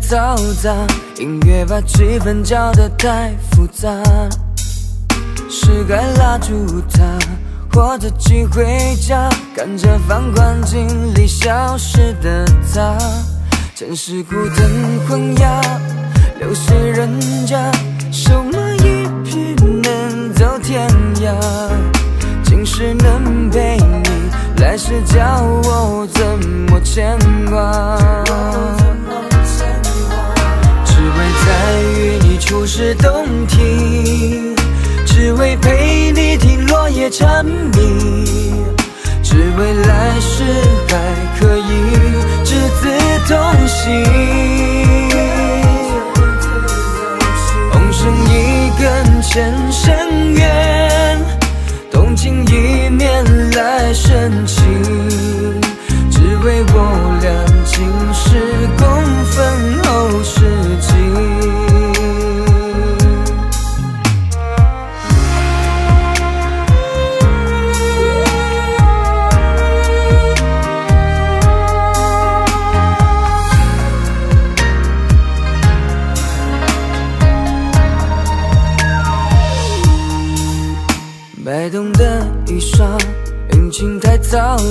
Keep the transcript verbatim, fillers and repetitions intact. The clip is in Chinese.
嘈杂，音乐把气氛搅得太复杂，是该拉住它，或者寄回家，看着放光镜里消失的他，城市孤灯昏鸦，流水人家，手马一匹能走天涯，今世能陪你，来世叫我怎么牵挂，只为在与你初识洞庭，只为陪你听落叶蝉鸣，只为来世还可以执子同行，红绳一根牵深渊，动情一面来深情，只为我俩今世共分后世情。摆动的衣裳，引擎太嘈